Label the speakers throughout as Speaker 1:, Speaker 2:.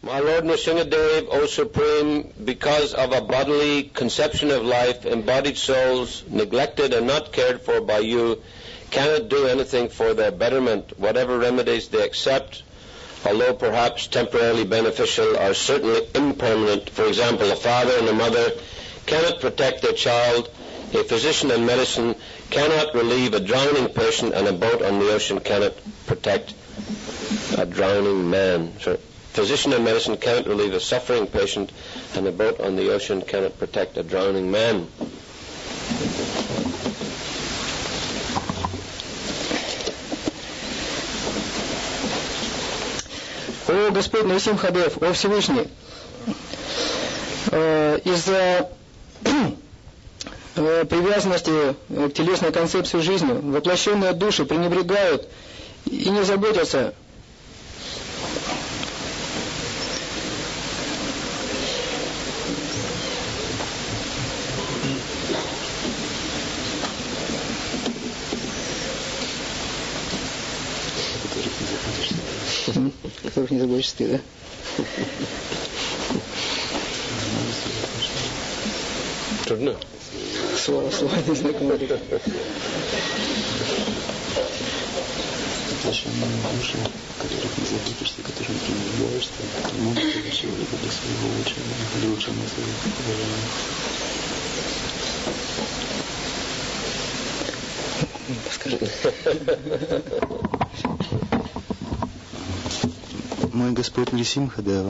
Speaker 1: My Lord Nrsingadev, O Supreme, because of a bodily conception of life, embodied souls, neglected and not cared for by you, cannot do anything for their betterment. Whatever remedies they accept, although perhaps temporarily beneficial, are certainly impermanent. For example, a father and a mother cannot protect their child. A physician and medicine cannot relieve a drowning person, and a boat on the ocean cannot protect a drowning man. So, physician and medicine cannot relieve a suffering patient, and a boat on the ocean cannot protect a drowning man.
Speaker 2: О Господь Нрсимхадев, о Всевышний, из-за привязанности к телесной концепции жизни воплощенные души пренебрегают и не заботятся которых не заботишься ты, да?
Speaker 1: Трудно.
Speaker 2: Слова незнакомые.
Speaker 3: Воплощенные души, которых не заботишься, которым пренебрегаешь, которые могут получить либо для своего улучшения, для улучшения своих положений. Мой Господь Нрсимхадева,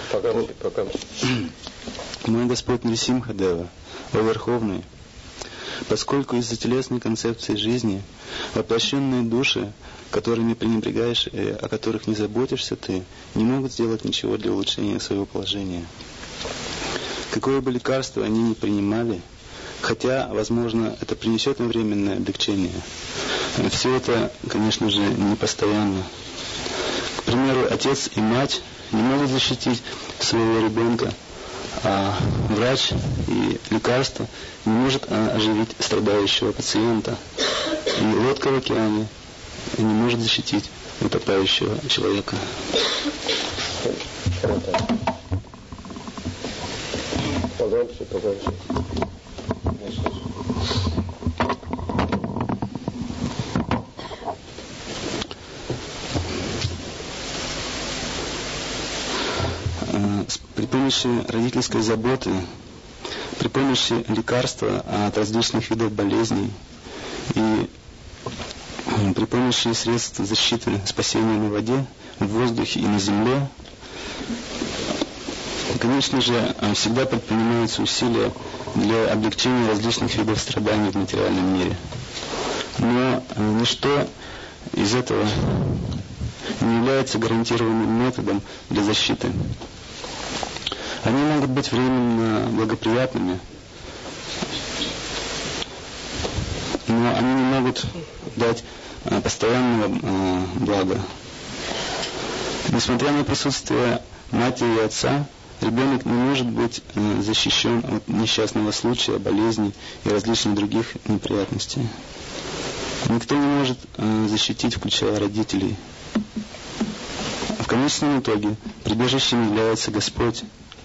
Speaker 3: мой Господь Нрсимхадева, о Верховный, поскольку из-за телесной концепции жизни воплощенные души, которыми пренебрегаешь и о которых не заботишься ты, не могут сделать ничего для улучшения своего положения. Какое бы лекарство они ни принимали, хотя, возможно, это принесет им временное облегчение, все это, конечно же, не постоянно. К примеру, отец и мать не могут защитить своего ребенка, а врач и лекарство не может оживить страдающего пациента. И лодка в океане не может защитить утопающего человека.
Speaker 1: Погромче.
Speaker 3: При помощи родительской заботы, при помощи лекарства от различных видов болезней и при помощи средств защиты, спасения на воде, в воздухе и на земле, конечно же, всегда предпринимаются усилия для облегчения различных видов страданий в материальном мире. Но ничто из этого не является гарантированным методом для защиты. Они могут быть временно благоприятными, но они не могут дать постоянного блага. Несмотря на присутствие матери и отца, ребенок не может быть защищен от несчастного случая, болезней и различных других неприятностей. Никто не может защитить, включая родителей. В конечном итоге прибежищем является Господь.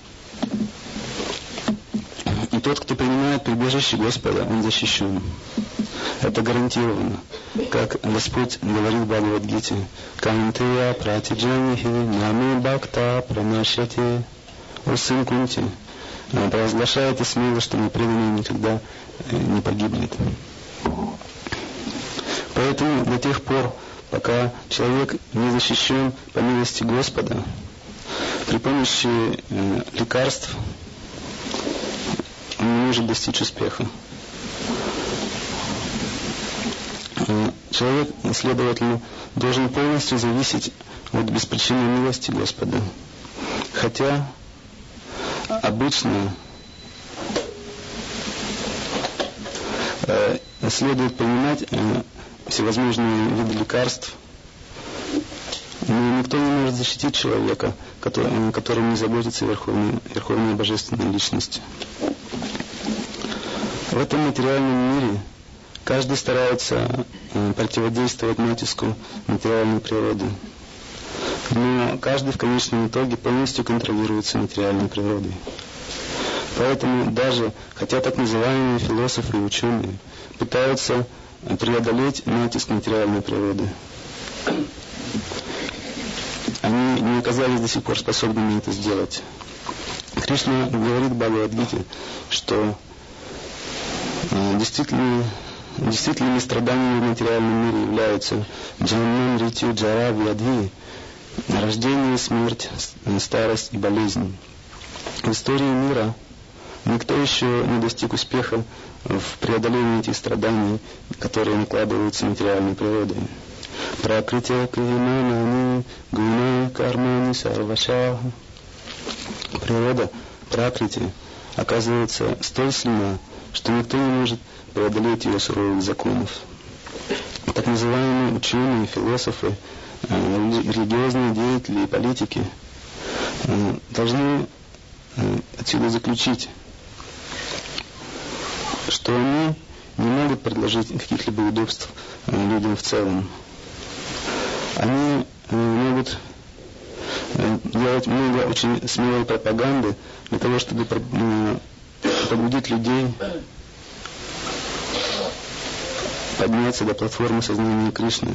Speaker 3: И тот, кто принимает прибежище Господа, он защищен. Это гарантированно. Как Господь говорит в Бхагавад-гите: «Кантия пратиджанихи нами бхакта пранашати». О сын Кунти, провозглашает и смело, что непреданный никогда не погибнет. Поэтому до тех пор, пока человек не защищен по милости Господа, при помощи лекарств он не может достичь успеха. Человек, следовательно, должен полностью зависеть от беспричинной милости Господа. Хотя обычно следует принимать всевозможные виды лекарств, но никто не может защитить человека, которым не заботится Верховная Божественная Личность. В этом материальном мире каждый старается противодействовать натиску материальной природы. Но каждый в конечном итоге полностью контролируется материальной природой. Поэтому даже, хотя так называемые философы и ученые пытаются преодолеть натиск материальной природы, они не оказались до сих пор способными это сделать. Кришна говорит в Бхагавад-гите, что действительными страданиями в материальном мире являются джанам, ритью, джара, вьядви, рождение, смерть, старость и болезнь. В истории мира никто еще не достиг успеха в преодолении этих страданий, которые накладываются материальной природой. Пракритя криманани гуна кармани сарваша. Природа пракрити оказывается столь сильна, что никто не может преодолеть ее суровых законов. Так называемые ученые, философы, религиозные деятели и политики должны отсюда заключить, что они не могут предложить каких-либо удобств людям в целом. Они могут делать много очень смелой пропаганды для того, чтобы побудить людей подняться до платформы сознания Кришны.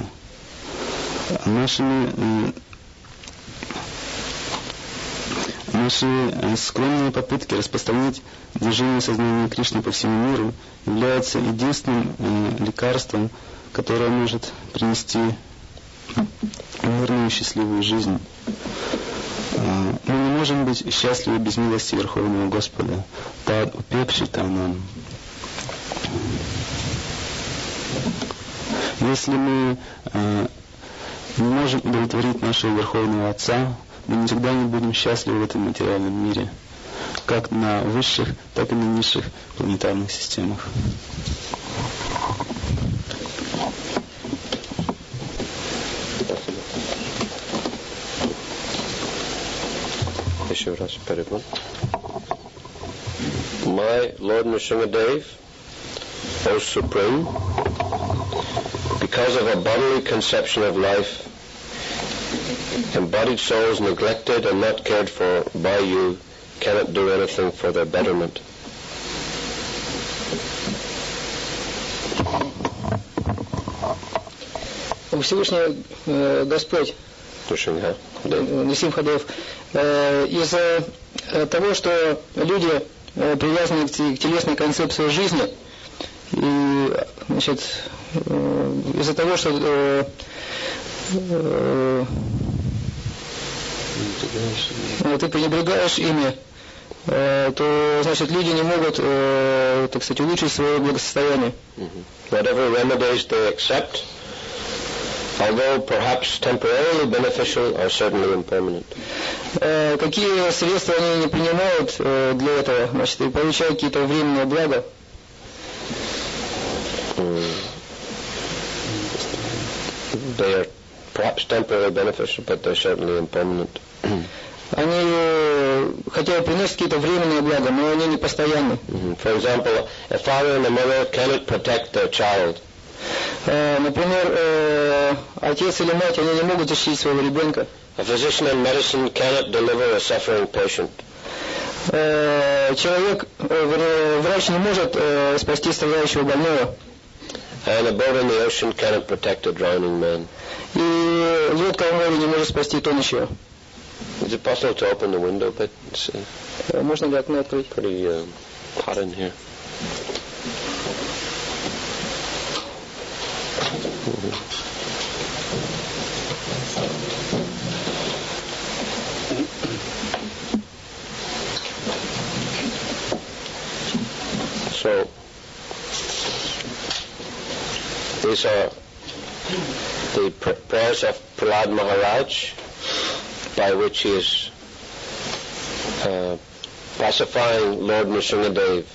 Speaker 3: Наши скромные попытки распространить движение сознания Кришны по всему миру являются единственным лекарством, которое может принести мирную и счастливую жизнь. Мы не можем быть счастливы без милости Верховного Господа. Тад упекшитанам. Если мы не можем удовлетворить нашего Верховного Отца, мы никогда не будем счастливы в этом материальном мире, как на высших, так и на низших планетарных системах.
Speaker 1: My Lord Nrsimhadev, O Supreme, because of a bodily conception of life, embodied souls neglected and not cared for by you cannot do anything for their betterment.
Speaker 2: Всевышний Господь, Нрсимхадев, из-за того, что люди привязаны к телесной концепции жизни, и, значит, из-за того, что ты пренебрегаешь ими, то, значит, люди не могут, так сказать, улучшить свое благосостояние.
Speaker 1: Whatever remedies they accept, although perhaps temporarily beneficial, are certainly impermanent.
Speaker 2: Какие средства они не принимают для этого, значит, и получают какие-то временные блага.
Speaker 1: They are perhaps temporarily beneficial, but they're certainly impermanent.
Speaker 2: Они хотя бы приносят какие-то временные блага, но они не постоянны.
Speaker 1: For example, a father and a mother cannot protect their child.
Speaker 2: Например, отец или мать, они не могут защитить своего ребенка.
Speaker 1: A physician in medicine cannot deliver a suffering patient.
Speaker 2: Врач не может спасти страдающего больного.
Speaker 1: And a boat in the ocean cannot protect a drowning man.
Speaker 2: И лодка в море не может спасти тонущего.
Speaker 1: Is it possible to open the window a bit?
Speaker 2: Можно ли окно открыть?
Speaker 1: Pretty hot in here. So, these are the prayers of Prahlad Maharaj, by which he is pacifying Lord Nrsimhadev.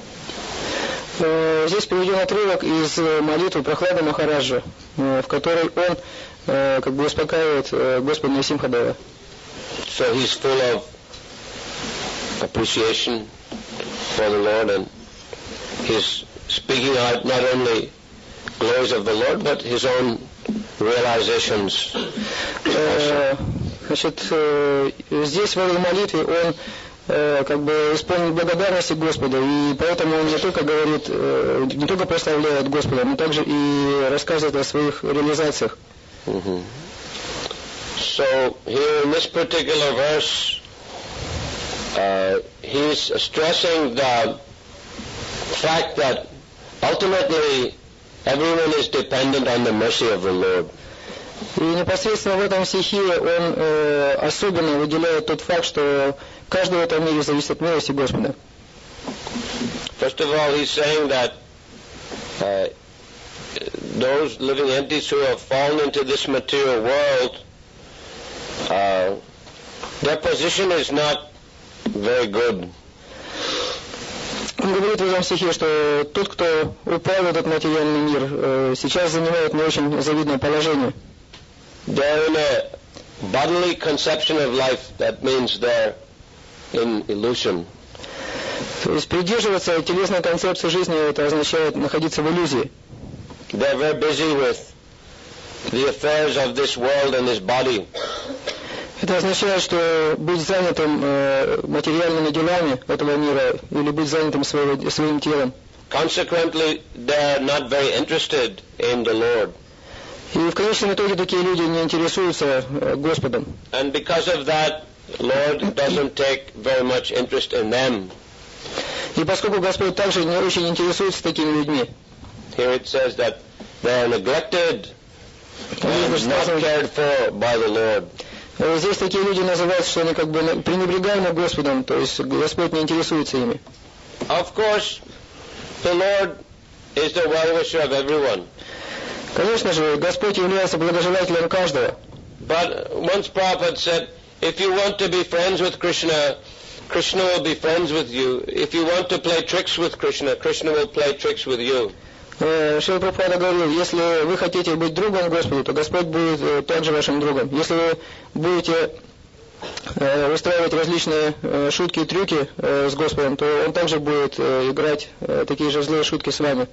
Speaker 2: Здесь приведен отрывок из молитвы Прохлада Махараджа, в которой он как бы успокаивает Господа Нрсимхадева.
Speaker 1: So he's full of appreciation for the Lord, and he's speaking out not only glories of the Lord, but his own realizations.
Speaker 2: Значит, здесь в этой молитве он как бы исполнен благодарности Господа, и поэтому он не только говорит, не только прославляет Господа, но также и рассказывает о своих реализациях.
Speaker 1: So here in this particular verse, he's stressing the fact that ultimately everyone is dependent on the mercy of the Lord.
Speaker 2: И непосредственно в этом стихе он особенно выделяет тот факт, что каждый в этом мире зависит от милости Господа.
Speaker 1: First of all, he's saying that those living entities who have fallen into this material world, their position is not very good.
Speaker 2: Он говорит в этом стихе, что тот, кто упал в этот материальный мир, сейчас занимает не очень завидное положение.
Speaker 1: They're in a bodily conception of life, that means they're in illusion.
Speaker 2: То есть придерживаться телесной концепции жизни, это означает находиться в иллюзии.
Speaker 1: They're very busy with the affairs of this world and this body.
Speaker 2: Это означает, что быть занятым материальными делами этого мира или быть занятым своим телом.
Speaker 1: Consequently, they're not very interested in the Lord.
Speaker 2: И в конечном итоге такие люди не интересуются Господом.
Speaker 1: And because of that, Lord doesn't take very much interest in them.
Speaker 2: И поскольку Господь также не очень интересуется такими людьми.
Speaker 1: Here it says that they are neglected and not cared for by the Lord.
Speaker 2: Здесь такие люди называются, что они как бы пренебрегаемы Господом, то есть Господь не интересуется ими.
Speaker 1: Of course, the Lord is the well-wisher of everyone.
Speaker 2: Конечно же, Господь является благожелателем каждого.
Speaker 1: But once Prabhupada said, if you want to be friends with Krishna, Krishna will be friends with you. If you want to play tricks with Krishna, Krishna will play tricks with you.
Speaker 2: Шрила Прабхупада говорил, если вы хотите быть другом Господу, то Господь будет также вашим другом. Если вы будете устраивать различные шутки и трюки с Господом, то Он также будет играть такие же злые шутки с вами.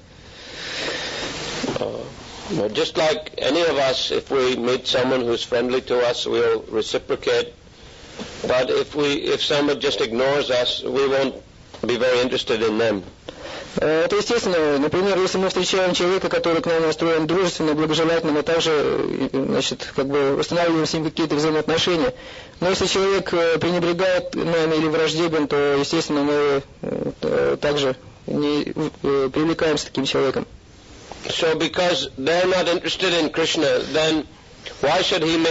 Speaker 1: Just like any of us, if we meet someone who's friendly to us, we'll reciprocate. But if someone just ignores us, we won't be very interested in them.
Speaker 2: Это естественно. Например, если мы встречаем человека, который к нам настроен дружественно, благожелательно, мы также, значит, как бы устанавливаем с ним какие-то взаимоотношения. Но если человек пренебрегает нами или враждебен, то, естественно, мы также не привлекаемся таким человеком.
Speaker 1: So because they're not interested in Krishna, then why should he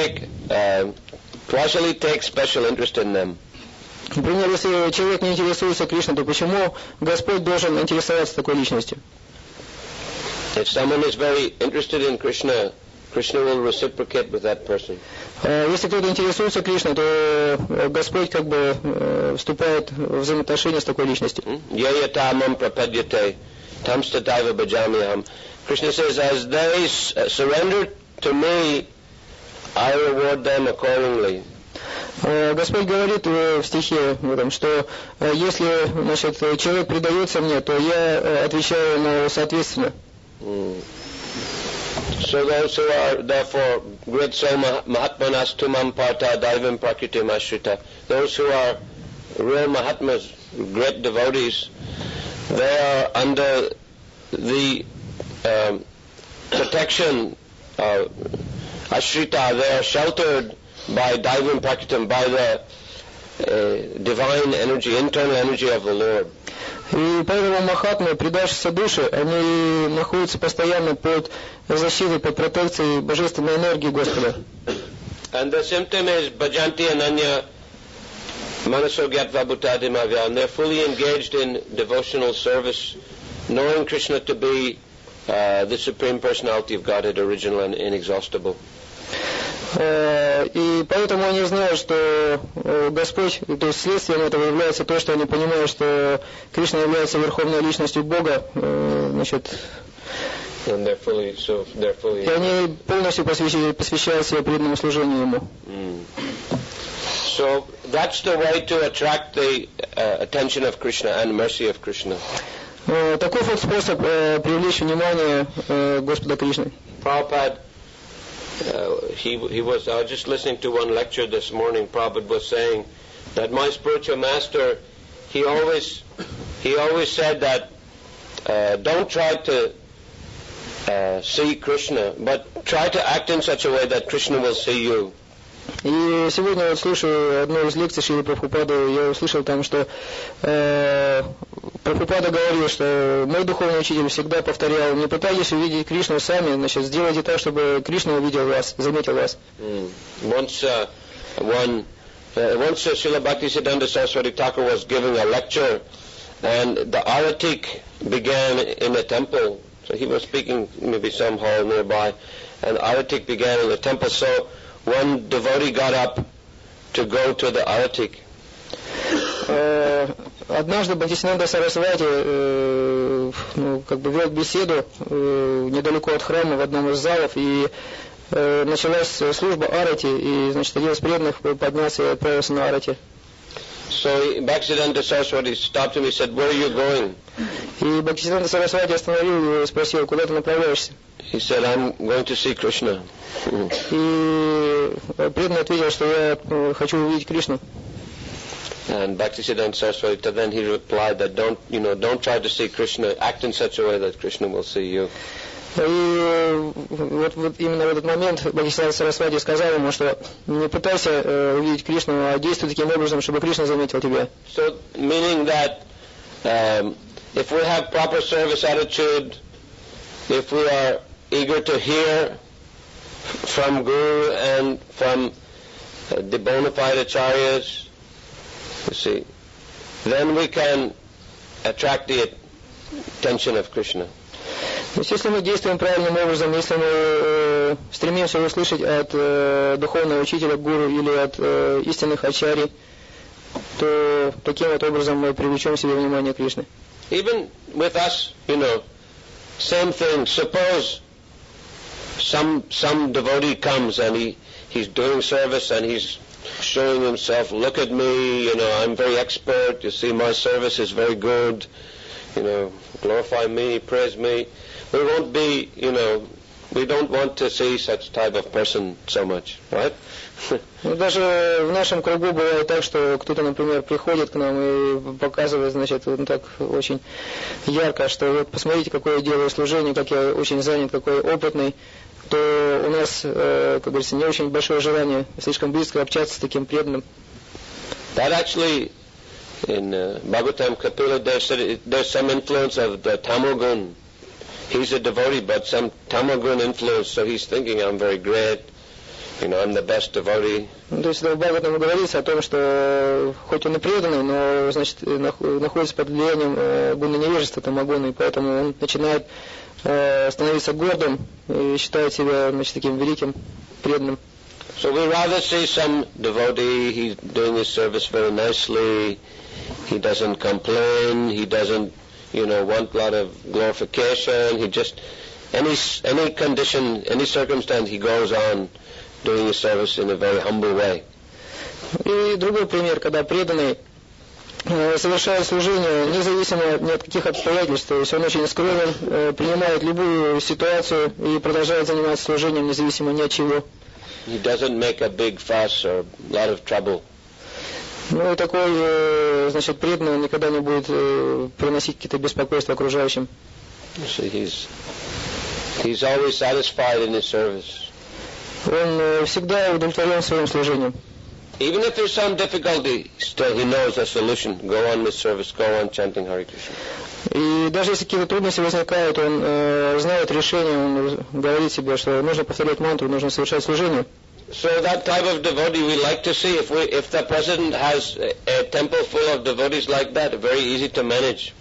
Speaker 1: take special interest in them?
Speaker 2: Например, если человек не интересуется Кришной, то почему Господь должен интересоваться такой личностью?
Speaker 1: If someone is very interested in Krishna, Krishna will reciprocate with that person.
Speaker 2: Если кто-то интересуется Кришной, то Господь как бы вступает в взаимоотношения с такой личностью.
Speaker 1: Yayatamam prapadyate tamstataiva bhajamyaham. Krishna says, as they surrender to me, I reward them accordingly.
Speaker 2: Господь говорит в стихе в этом, что если, значит, человек предается мне, то я отвечаю ему соответственно.
Speaker 1: So those who are therefore great soul mahatmanas tumam parta daivam prakritim ashrita, those who are real mahatmas, great devotees, they are under the protection of ashrita, they are sheltered by Daivam Prakritam, by the divine energy, internal energy of the Lord.
Speaker 2: И поэтому махатмы, предавшиеся души, они находятся постоянно под защитой, под протекцией божественной энергии Господа.
Speaker 1: And the symptom is bhajanti ananya manaso gyatva bhutadimavya, and they're fully engaged in devotional service, knowing Krishna to be the Supreme Personality of Godhead, original and inexhaustible.
Speaker 2: И поэтому они знают, что Господь, то есть следствием этого является то, что они понимают, что Кришна является верховной личностью Бога, значит, и они полностью посвящают себя преданному служению Ему.
Speaker 1: So that's the way to attract the attention of Krishna and mercy of Krishna.
Speaker 2: Таков вот способ привлечь внимание Господа Кришны.
Speaker 1: Prabhupada I was just listening to one lecture this morning. Prabhupada was saying that my spiritual master, he always said that don't try to see Krishna, but try to act in such a way that Krishna will see you.
Speaker 2: И сегодня вот слушаю одну из лекций Шрилы Прабхупады, я услышал там, что Прабхупада говорил, что мой духовный учитель всегда повторял: не пытайтесь увидеть Кришну сами, значит, сделайте так, чтобы Кришна увидел вас, заметил вас.
Speaker 1: Once Srila Bhaktisiddhanta Saraswati Thakur was giving a lecture, and the Aratik began in a temple. So he was speaking maybe some hall nearby, and Aratik began in the temple. So one devotee got up to go to the Aratik.
Speaker 2: Однажды Бхактисиддханта Сарасвати вел беседу недалеко от храма в одном из залов, и началась служба Арати, и, значит, один из преданных поднялся и отправился на Арати.
Speaker 1: So Bhaktisiddhanta Saraswati stopped him. He said, "Where are you going?"
Speaker 2: И Бхактисиддханта Сарасвати остановил его и спросил: куда ты направляешься?
Speaker 1: He said, "I'm going to see Krishna."
Speaker 2: И преданный ответил, что я хочу увидеть Кришну.
Speaker 1: And Bhaktisiddhanta Saraswati, then he replied that don't try to see Krishna, act in such a way that Krishna will see you.
Speaker 2: И вот именно в этот момент Бхактисиддханта Сарасвати сказал ему, что не пытайся увидеть Кришну, а действуй таким образом, чтобы Кришна заметил тебя.
Speaker 1: So, meaning that if we have proper service attitude, if we are eager to hear from Guru and from the bona fide acharyas, you see, then we can attract the attention of Krishna.
Speaker 2: То есть, если мы действуем правильным образом, если мы стремимся услышать от духовного учителя, гуру или от истинных ачарьи, то таким вот образом мы привлечем себе внимание Кришны.
Speaker 1: Even with us, same thing. Suppose some devotee comes and he's doing service and he's showing himself, look at me, I'm very expert, you see my service is very good, glorify me, praise me. We won't be, we don't want to see such type of person so much, right?
Speaker 2: Даже в нашем кругу бывает так, что кто-то, например, приходит к нам и показывает, значит, вот так очень ярко, что вот посмотрите, какое я делаю служение, как я очень занят, какой опытный, то у нас, как говорится, не очень большое желание слишком близко общаться с таким преданным.
Speaker 1: That actually, in Bhagavatam Kapila, there's some influence of the Tamogun. He's a devotee, but some Tamogun influence, so he's thinking, I'm very great, I'm the best devotee.
Speaker 2: То есть в Бхагаватам говорится о том, что хоть он и преданный, но, значит, находится под влиянием гуна невежества Тамагуна, и поэтому он начинает становиться гордым и считает себя, значит, таким великим преданным.
Speaker 1: So we rather see some devotee, he's doing his service very nicely, he doesn't complain, he doesn't, want a lot of glorification, he just, any condition, any circumstance, he goes on doing his service in a very humble way.
Speaker 2: И другой пример, когда преданный совершает служение независимо ни от каких обстоятельств, то есть он очень скромен, принимает любую ситуацию и продолжает заниматься служением независимо ни от чего.
Speaker 1: He doesn't make a big fuss or a lot of trouble.
Speaker 2: Ну и такой, значит, преданный, он никогда не будет приносить какие-то беспокойства окружающим.
Speaker 1: So he's always satisfied in his service.
Speaker 2: Он всегда удовлетворен своим служением.
Speaker 1: Even if there's some difficulty, still he knows the solution. Go on with service, go on chanting Hare Krishna.
Speaker 2: И даже если какие-то трудности возникают, он знает решение, он говорит себе, что нужно повторять мантру, нужно совершать служение.
Speaker 1: So that type of devotee we like to see. If the president has a temple full of devotees like that, very easy to manage.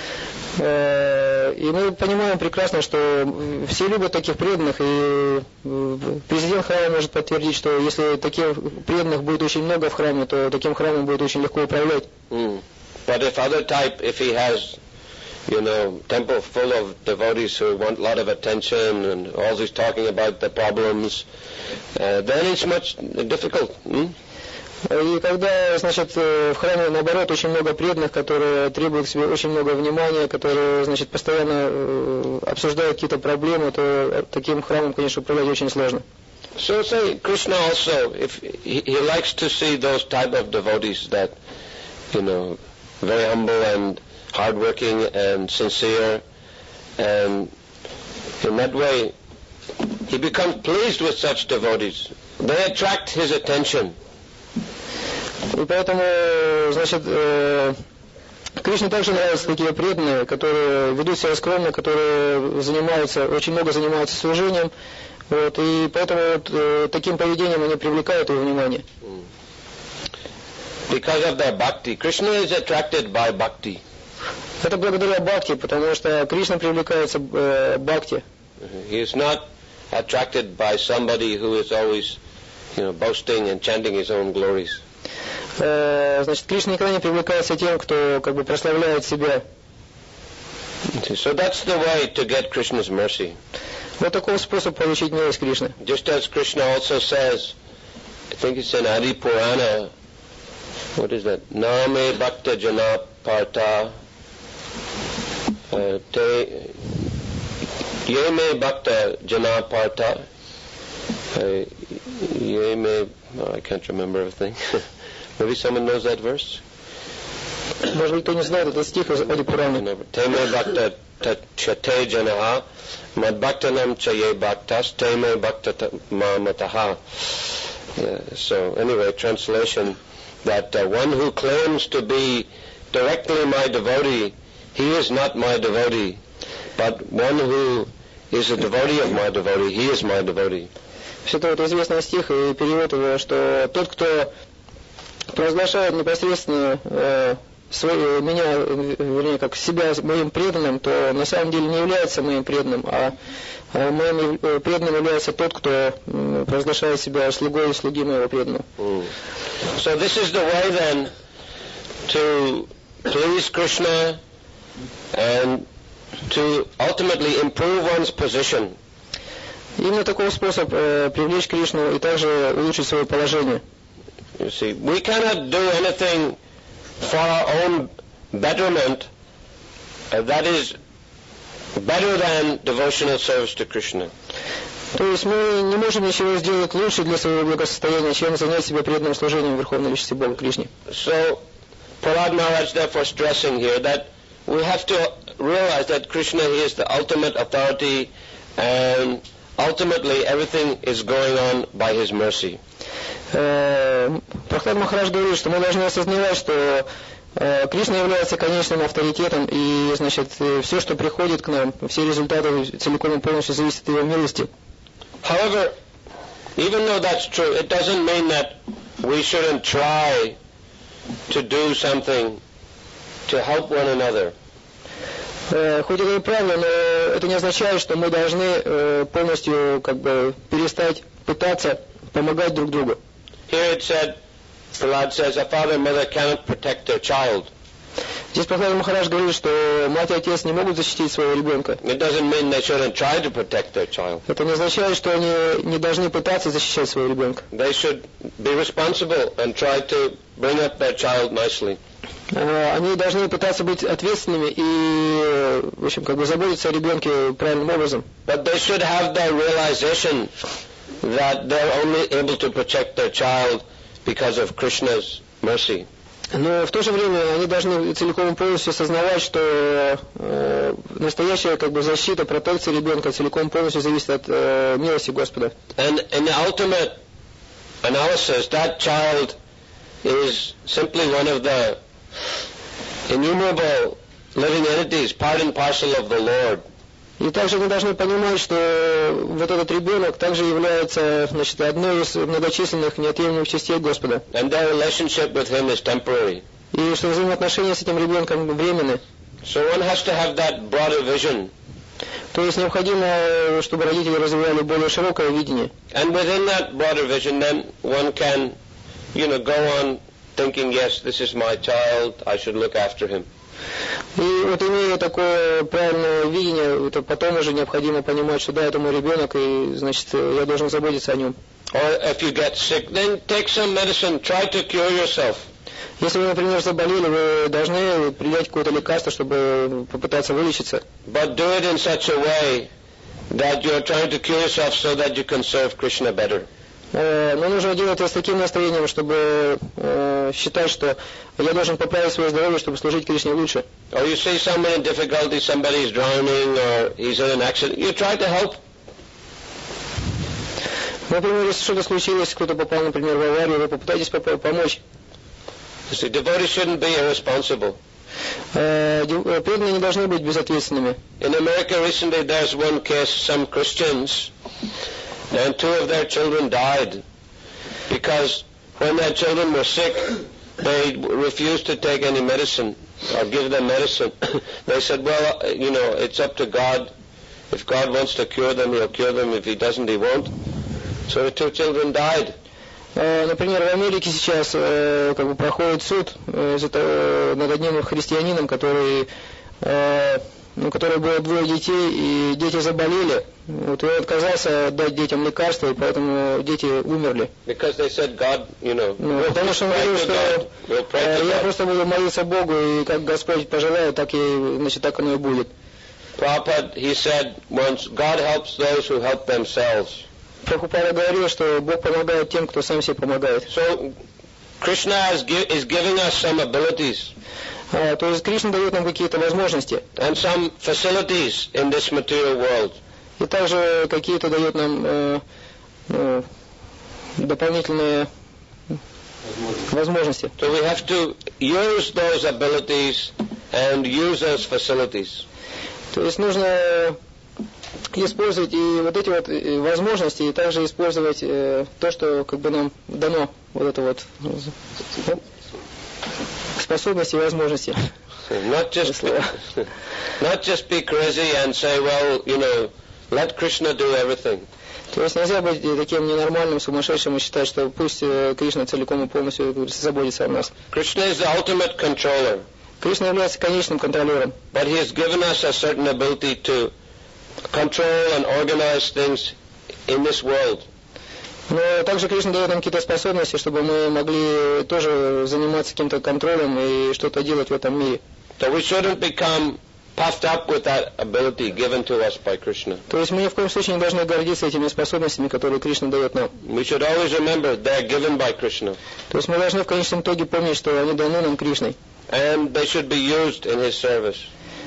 Speaker 2: И мы понимаем прекрасно, что все любят таких преданных, и президент храма может подтвердить, что если таких преданных будет очень много в храме, то таким храмом будет очень легко управлять.
Speaker 1: But if other type, if he has, temple full of devotees who want a lot of attention and always talking about the problems, then it's much difficult.
Speaker 2: И когда, значит, в храме, наоборот, очень много преданных, которые требуют к себе очень много внимания, которые, значит, постоянно обсуждают какие-то проблемы, то таким храмом, конечно, управлять очень сложно.
Speaker 1: So say Krishna also, if he likes to see those type of devotees that, very humble and hardworking and sincere, and in that way he becomes pleased with such devotees. They attract his attention.
Speaker 2: И поэтому, Кришне также нравятся такие преданные, которые ведут себя скромно, которые очень много занимаются служением, и поэтому таким поведением они привлекают его внимание.
Speaker 1: Because of their bhakti. Krishna is attracted by bhakti.
Speaker 2: Это благодаря бхакти, потому что Кришна привлекается бхакти.
Speaker 1: He is not attracted by somebody who is always, boasting and chanting his own glories.
Speaker 2: Кришна никогда не привлекается тем, кто прославляет себя.
Speaker 1: So that's the way to get Krishna's mercy.
Speaker 2: Вот такой способ получить милость Кришны.
Speaker 1: Just as Krishna also says, I think it's in Adi Purana, what is that? Name Bhakta Jana Partha Ye me Bhakta Jana Partha Ye me, I can't remember everything. Maybe someone knows that verse?
Speaker 2: Может быть, кто не знает этот стих из Ади Пураны.
Speaker 1: Teme Bhakta Chate Janaha Mad Bhaktanam Chaye Bhaktas Teme Bhakta Mamataha. So anyway, translation, that one who claims to be directly my devotee, he is not my devotee, but one who is a devotee of my devotee, he is my devotee.
Speaker 2: Все это известный стих, и перевод его, что тот, кто провозглашает непосредственно меня, вернее, как себя моим преданным, то на самом деле не является моим преданным, а моим преданным является тот, кто провозглашает себя слугой и слуги моего преданного.
Speaker 1: So this is the way then to please Krishna and to ultimately improve one's position.
Speaker 2: Именно такой способ привлечь Кришну и также улучшить свое положение.
Speaker 1: You see, we cannot do anything for our own betterment that is better than devotional service to Krishna.
Speaker 2: То есть мы не можем ничего сделать лучше для своего благосостояния, чем занять себя преданным служением Верховной Личности Бога Кришне.
Speaker 1: So, Prahlad Maharaj therefore stressing here that we have to realize that Krishna is the ultimate authority and ultimately everything is going on by his mercy.
Speaker 2: Прахлад Махарадж говорит, что мы должны осознавать, что Кришна является конечным авторитетом, и, все, что приходит к нам, все результаты целиком и полностью зависят от его милости.
Speaker 1: However, even though that's true, it doesn't mean that we shouldn't try to do something to help one another.
Speaker 2: Хоть это и правильно, но это не означает, что мы должны полностью перестать пытаться помогать друг другу.
Speaker 1: Here it said, Prahlad says, a father and mother cannot protect their child.
Speaker 2: Здесь Прахлад Махарадж говорит, что мать и отец не могут защитить своего ребенка.
Speaker 1: It doesn't mean they shouldn't try to protect their child.
Speaker 2: Это не означает, что они не должны пытаться защищать своего ребенка.
Speaker 1: They should be responsible and try to bring up their child nicely.
Speaker 2: Они должны пытаться быть ответственными и, в общем, заботиться о ребенке правильным образом.
Speaker 1: But they should have the realization that they're only able to protect their child because of Krishna's mercy.
Speaker 2: Но в то же время они должны целиком и полностью осознавать, что настоящая защита, протекция ребенка целиком и полностью зависит от милости Господа.
Speaker 1: And in the ultimate analysis, that child is simply one of the innumerable living entities, part and parcel of the Lord.
Speaker 2: И также мы должны понимать, что вот этот ребенок также является, одной из многочисленных неотъемлемых частей Господа.
Speaker 1: And their relationship with Him is temporary.
Speaker 2: И что взаимоотношения с этим ребенком временны.
Speaker 1: So one has to have that broader vision.
Speaker 2: То есть необходимо, чтобы родители развивали более широкое видение.
Speaker 1: And within that broader vision, then one can, go on thinking, yes, this is my child, I should look after him.
Speaker 2: И вот имея такое правильное видение, это потом уже необходимо понимать, что да, это мой ребенок, и я должен заботиться о нем.
Speaker 1: Or if you get sick, then take some medicine, try to cure yourself.
Speaker 2: Если вы, например, заболели, вы должны принять какое-то лекарство, чтобы попытаться вылечиться.
Speaker 1: But do it in such a way that you're trying to cure yourself so that you can serve Krishna better.
Speaker 2: Но нужно делать это с таким настроением, чтобы считать, что я должен поправить свое здоровье, чтобы служить Кришне лучше.
Speaker 1: Or you see someone in difficulty, somebody is drowning or he's in an accident, you try to help.
Speaker 2: Например, если что-то случилось, кто-то попал, например, в аварию, вы попытаетесь помочь.
Speaker 1: You see, devotees shouldn't be irresponsible.
Speaker 2: Преданные не должны быть безответственными.
Speaker 1: In America recently there's one case, some Christians, and 2 of their children died because when their children were sick, they refused to take any medicine or give them medicine. They said, well, it's up to God. If God wants to cure them, He'll cure them. If He doesn't, He won't. So the 2 children died.
Speaker 2: Например, в Америке сейчас проходит суд над одним христианином, у которого было 2 детей, и дети заболели. Вот он отказался дать детям лекарства, и поэтому дети умерли.
Speaker 1: Because they said God,
Speaker 2: потому что он говорил, что я просто буду молиться Богу, и как Господь пожелает, так оно и будет.
Speaker 1: Prabhupada, he said, once God helps those who help themselves.
Speaker 2: Прабхупада говорил, что Бог помогает тем, кто сам себе помогает.
Speaker 1: So Krishna is giving us some abilities.
Speaker 2: То есть Кришна дает нам какие-то возможности.
Speaker 1: And some facilities in this material world.
Speaker 2: И также какие-то дает нам дополнительные возможности.
Speaker 1: So we have to use those abilities and use those facilities.
Speaker 2: То есть нужно использовать и вот эти вот возможности, и также использовать то, что нам дано, вот это вот способности и возможности.
Speaker 1: Not just be crazy and say, well, let Krishna do everything.
Speaker 2: То есть нельзя быть таким ненормальным, сумасшедшим и считать, что пусть Кришна целиком и полностью заботится о нас.
Speaker 1: Krishna is the ultimate controller.
Speaker 2: Кришна является конечным контролером.
Speaker 1: But He has given us a certain ability to control and organize things in this world.
Speaker 2: Но также Кришна дает нам какие-то способности, чтобы мы могли тоже заниматься каким-то контролем и что-то делать в этом мире.
Speaker 1: So we shouldn't become puffed up with that ability given to us by Krishna.
Speaker 2: То есть мы ни в коем случае не должны гордиться этими способностями, которые Кришна дает нам.
Speaker 1: We should always remember they're given by Krishna.
Speaker 2: То есть мы должны в конечном итоге помнить, что они даны нам Кришной.
Speaker 1: And they should be used in His service.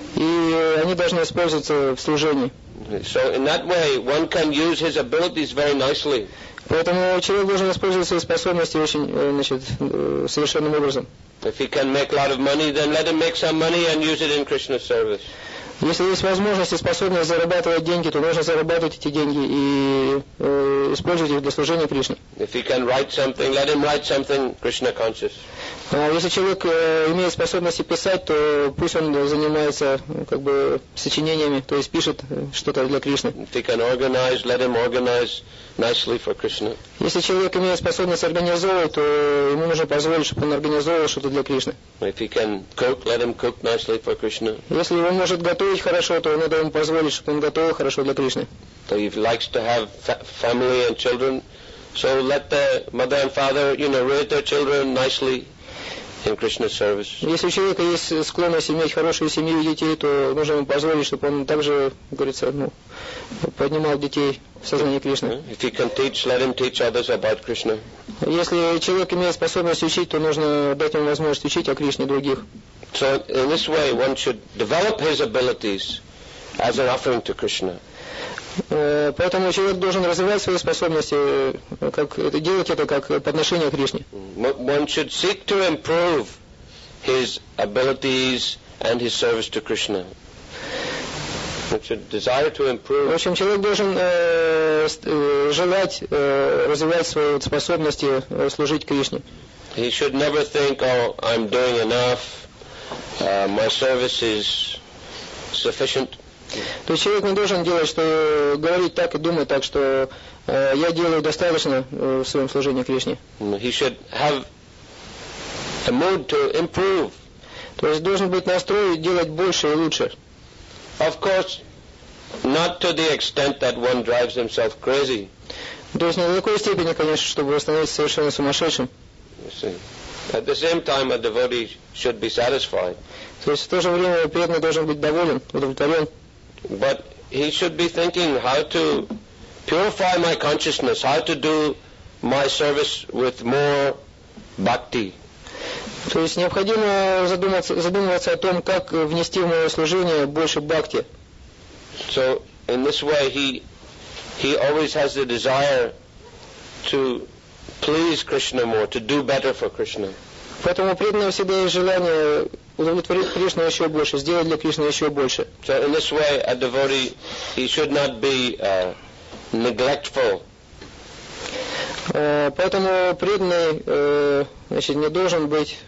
Speaker 2: И они должны использоваться в служении.
Speaker 1: So in that way, one can use his abilities very nicely.
Speaker 2: Поэтому человек должен использовать свои способности очень, совершенным образом.
Speaker 1: If he can make a lot of money, then let him make some money and use it in Krishna's service.
Speaker 2: Если есть возможность и способность зарабатывать деньги, то нужно зарабатывать эти деньги и использовать их для служения Кришне.
Speaker 1: If he can write something, let him write something Krishna conscious.
Speaker 2: Если человек имеет способности писать, то пусть он занимается сочинениями, то есть пишет что-то для Кришны.
Speaker 1: If he can organize, let him organize nicely for Krishna.
Speaker 2: Если человек имеет способность организовывать, то ему нужно позволить, чтобы он организовывал что-то для Кришны.
Speaker 1: If he can cook, let him cook nicely for Krishna.
Speaker 2: Если он может готовить хорошо, то надо ему позволить, чтобы он готовил хорошо для Кришны.
Speaker 1: So if he likes to have family and children, so let the mother and father, raise their children nicely in Krishna's service.
Speaker 2: Если у человека есть склонность иметь хорошую семью и детей, то нужно ему позволить, чтобы он также, говорится, поднимал детей в сознании Кришны.
Speaker 1: If he can teach, let him teach others about Krishna.
Speaker 2: Если человек имеет способность учить, то нужно дать ему возможность учить о Кришне других.
Speaker 1: So in this way, one should develop his abilities as an offering to Krishna.
Speaker 2: Поэтому человек должен развивать свои способности, делать это как подношение Кришне.
Speaker 1: One should seek to improve his abilities and his service to Krishna. One should desire to improve.
Speaker 2: В общем, человек должен желать развивать свои способности служить Кришне.
Speaker 1: He should never think, oh, I'm doing enough, my service is sufficient.
Speaker 2: То есть человек не должен говорить так и думать так, что я делаю достаточно в своем служении Кришне.
Speaker 1: He should have a mood to improve.
Speaker 2: То есть должен быть настрой делать больше и лучше.
Speaker 1: Of course, not to the extent that one drives himself crazy.
Speaker 2: То есть не до такой степени, конечно, чтобы становиться совершенно сумасшедшим.
Speaker 1: At the same time, a devotee should be satisfied.
Speaker 2: То есть в то же время преданный должен быть доволен, удовлетворен.
Speaker 1: But he should be thinking how to purify my consciousness, how to do my service with more bhakti.
Speaker 2: То есть необходимо задумываться о том, как внести в мое служение больше бхакти.
Speaker 1: So in this way he always has the desire to please Krishna more, to do better for Krishna.
Speaker 2: Поэтому преданного всегда есть желание удовлетворить Кришну еще больше, сделать для Кришны еще больше.
Speaker 1: So in this way a devotee, he should not be neglectful.
Speaker 2: Поэтому преданный, не должен быть,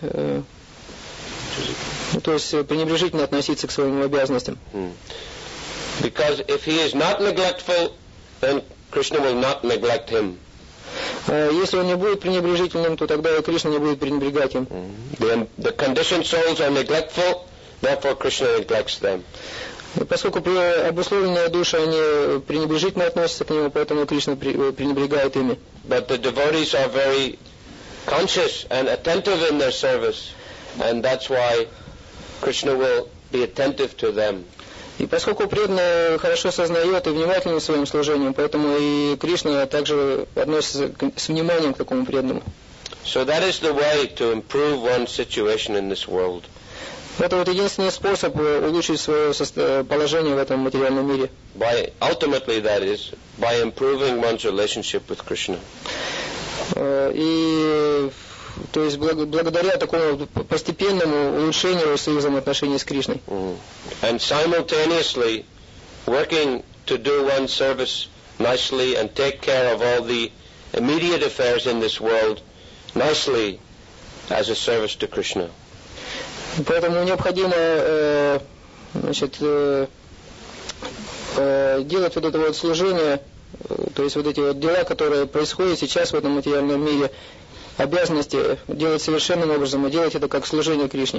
Speaker 2: то есть пренебрежительно относиться к своим обязанностям.
Speaker 1: Because if he is not neglectful, then Krishna will not neglect him.
Speaker 2: Если он не будет пренебрежительным, то тогда и Кришна не будет пренебрегать им.
Speaker 1: The conditioned souls are neglectful, therefore Krishna neglects them.
Speaker 2: Поскольку обусловленные души, они пренебрежительно относятся к нему, поэтому Кришна пренебрегает ими.
Speaker 1: But the devotees are very conscious and attentive in their service, and that's why Krishna will be attentive to them.
Speaker 2: И поскольку преданный хорошо сознает и внимательным своим служением, поэтому и Кришна также относится с вниманием к такому преданному.
Speaker 1: So that is the way to improve one's situation in this world.
Speaker 2: Это вот единственный способ улучшить свое положение в этом материальном мире.
Speaker 1: Ultimately that is by improving one's relationship with Krishna.
Speaker 2: И то есть благодаря такому постепенному улучшению своих взаимоотношений с Кришной.
Speaker 1: And simultaneously working to do one's service nicely and take care of all the immediate affairs in this world nicely as a service to Krishna.
Speaker 2: Поэтому необходимо делать вот это вот служение, то есть вот эти вот дела, которые происходят сейчас в этом материальном мире, обязанности делать совершенным образом и делать это как служение Кришне.